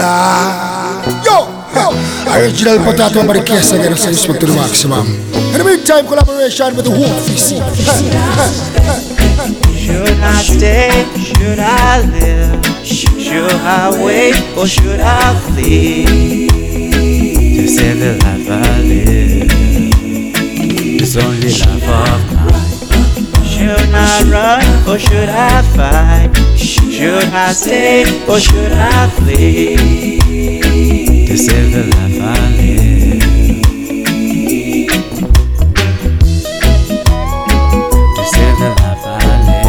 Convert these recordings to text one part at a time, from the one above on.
Yo, original potato by the case again, so respect to the maximum. In the meantime, collaboration with the Wolfies. Should I stay? Should I live? Should I wait or should I flee? To save the life I live, this only life of mine. Should I run or should I fight? Should I stay or should I flee? To save the life I live, to save the life I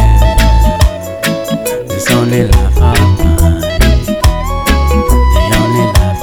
live, this only life of mine, the only life I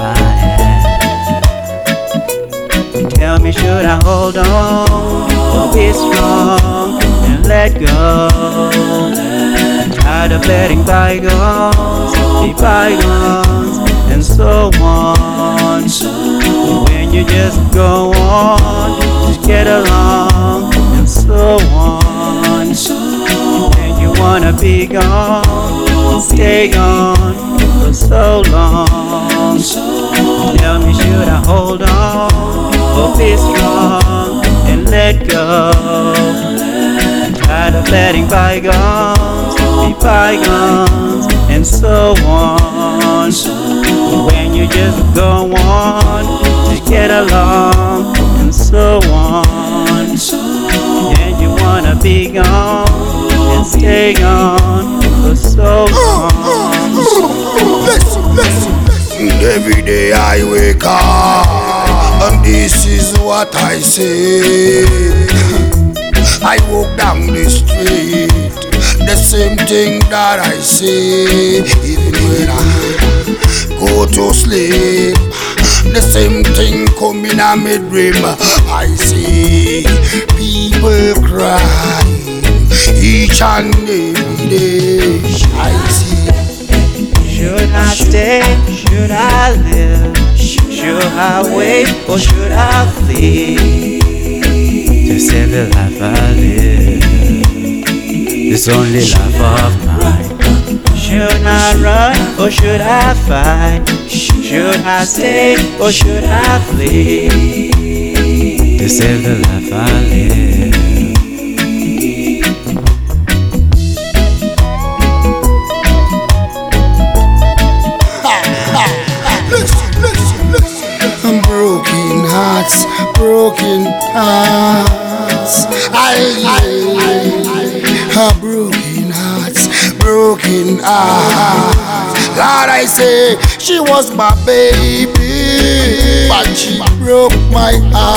have. Tell me, should I hold on or be strong and let go? Tired of letting bygones be bygones and so on. When you just go on, just get along and so on. And you wanna be gone, stay gone for so long. Tell me, should I hold on or be strong and let go? Tired of letting bygones be bygones and so on. When you just go on, just get along and so on. And you wanna be gone and stay gone for so long. Listen. Every day I wake up, and this is what I say. I walk down the street, the same thing that I say. Even when I go to sleep, the same thing come in a my dream. I see people crying each and every day. I see. Should I stay? Should I live? Should I wait or should I flee? To save the life I live, this only life of mine. Should I run or should I fight? Should I stay or should I flee? To save the life I live. Listen. Broken hearts. Broken hearts. Lord, I say she was my baby, but she broke my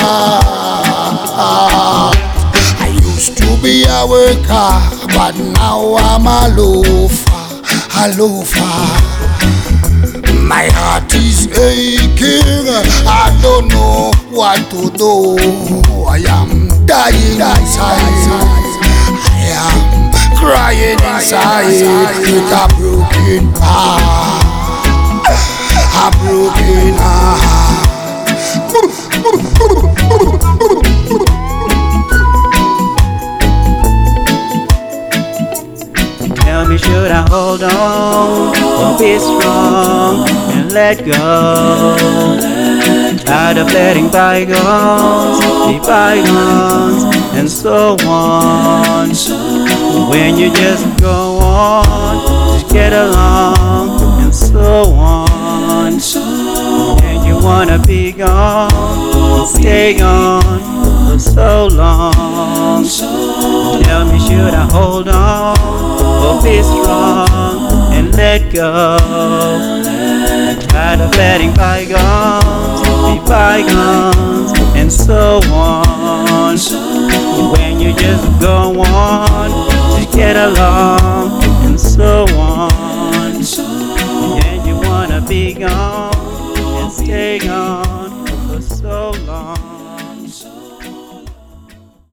heart. I used to be a worker, but now I'm a loafer. My heart is aching, I don't know what to do. I am dying inside, I am crying inside with a broken heart, a broken heart. Tell me, should I hold on or be strong and let go? Tired of letting bygones be bygones and so on. When you just go on, just get along and so on. And you wanna be gone, stay gone for so long. Tell me, should I hold on or be strong and let go? Tired of letting bygones be bygones and so on. When you just go on, just get along